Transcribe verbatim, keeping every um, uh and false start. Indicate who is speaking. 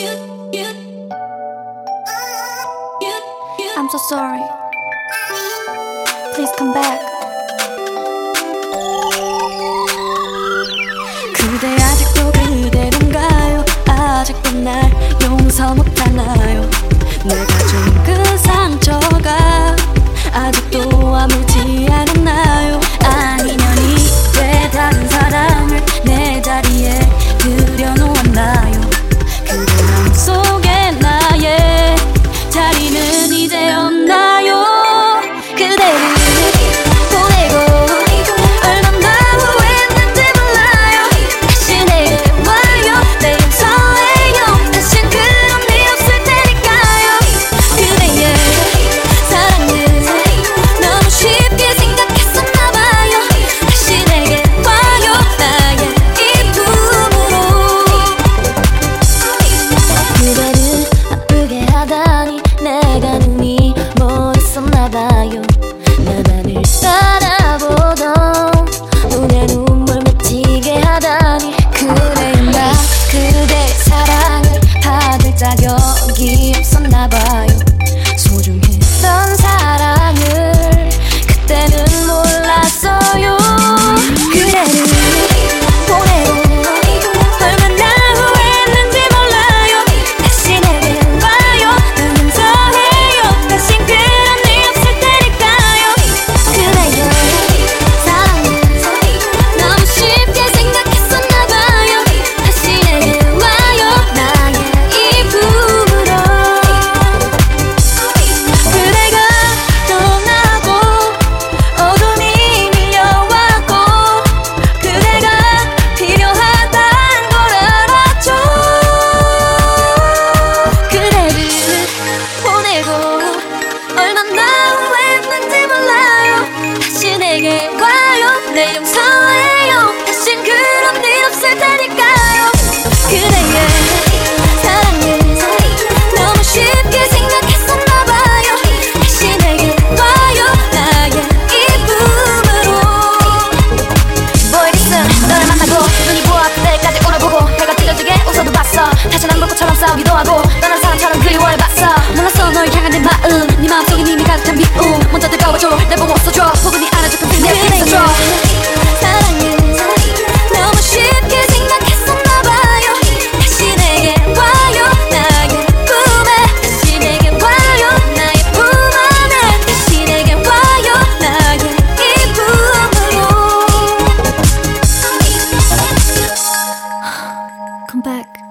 Speaker 1: I'm so sorry. Please come back. 그대 아직도 그대로인가요? 아직도 날 용서 못하나요? 내가 준 그 상처가 아직도 아물지 않았나요? 아니면 이제 다른 사람을 내 자리에 들여놓았나요? 그대 마음속에 나의 자리는 이제 없나요? 그대를 보내고 얼마나 후회했는지 몰라요. 다시 내게 와요. 내 용서해요. 다신 그런 일 없을 테니까요. 그대의 사랑은 너무 쉽게 생각했었나봐요. 다시 내게 와요. 나의 이쁨으로 그대를 아프게 하다니 내가 눈이 멀었었나봐요. 나만을 바라보던 눈에 눈물 맺히게 하다니 그래 나 그대 사랑을 받을 자격이 없었나봐요. 소중했던 사랑을 그때는 몰랐어요. 그대를 보내고 얼마나 후회했는지 몰라요. 다시 내게 와요. 늘 용서해요. 다신 그런 일 없을 테니까요. 그대의 사랑은 너무 쉽게 생각했었나봐요. 다시 내게 와요. 나의 이쁨으로 그대가 떠나고 어둠이 밀려왔고 그대가 필요하단 걸 알았죠. 그대를 보내고 얼마나 후회했는지 몰라요. 다시 내게 와요. 내 용서해요. 다신 그런 일 없을 테니까요. 그대의 사랑을 너무 쉽게 생각했었나봐요. 다시 내게 와요. 나의 이쁨으로 뭐 있겠어. 너를 만나고 눈이 부어왔을 때까지 울어보고 해가 뜨거지게 웃어도 봤어. 다시 난 불꽃처럼 싸우기도 하고 떠난 사람처럼 그리워해봤어. 몰랐어 널 향한 내 마음 네 마음속에 이미 가득한 미움 먼저 뜨거워줘 내 보고 웃어줘 포근히 안아줘 그 내 있어줘. 사랑은 너무 쉽게 생각했었나봐요. 다시 내게 와요. 나의 꿈에 다시 내게 와요. 나의 품 안에 다시 내게 와요. 나의 이쁨으로 Come back.